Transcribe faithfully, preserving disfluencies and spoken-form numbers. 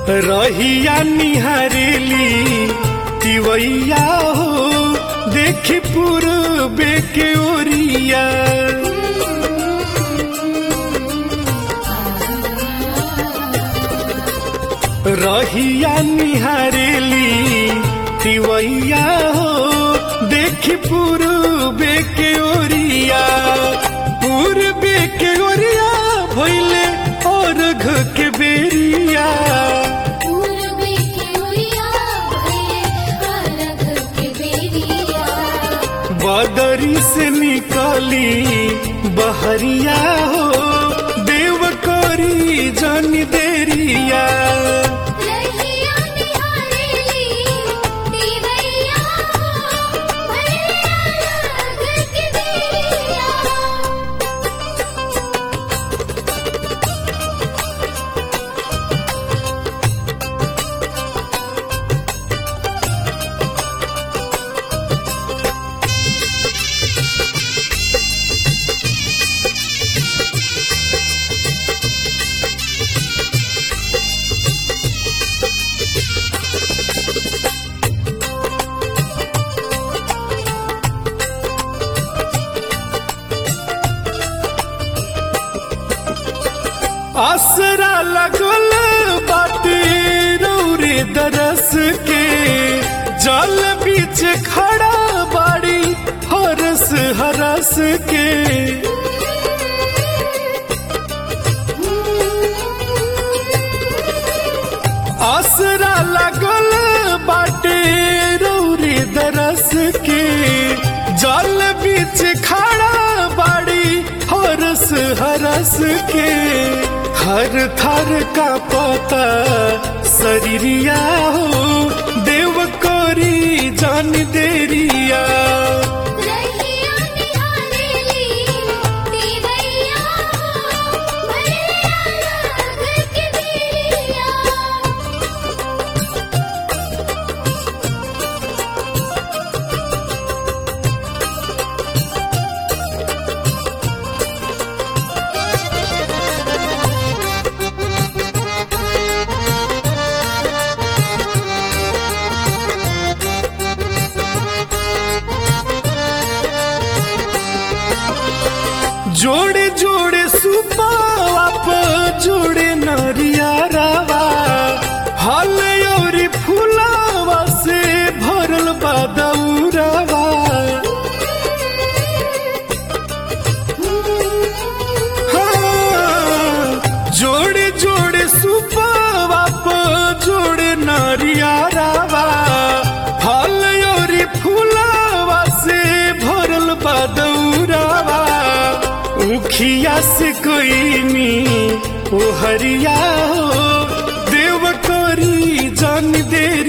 रहिया निहारेली तिवैया हो देखी पूर्वे के ओरिया। रहिया निहारेली तिवैया हो देखी पूर्वे के ओरिया। पूर्वे के ओरिया भइले और घ के बेरिया। बदरी से निकली बहरिया हो देव करी जन देरिया। आसरा लगल बाटे रौरे दरस के जल बीच खड़ा बाड़ी हरस हरस के। आसरा लगल बाटे रौरे दरस के जल बीच खड़ा बाड़ी हरस हरस के। हर थर का पता शरीरिया हो देव कोरी जान देरिया। जोड़े जोड़े सुपावा प जोड़े नरिया रावा हल और फूलावा से भरल बा दौरावा। हाँ, जोड़े जोड़े सुपावा प जोड़े नरिया रावा हल और फूलावा से भरल बा दौरावा। उखिया से कोई नी ओ हरिया हो देव कोरी जान देर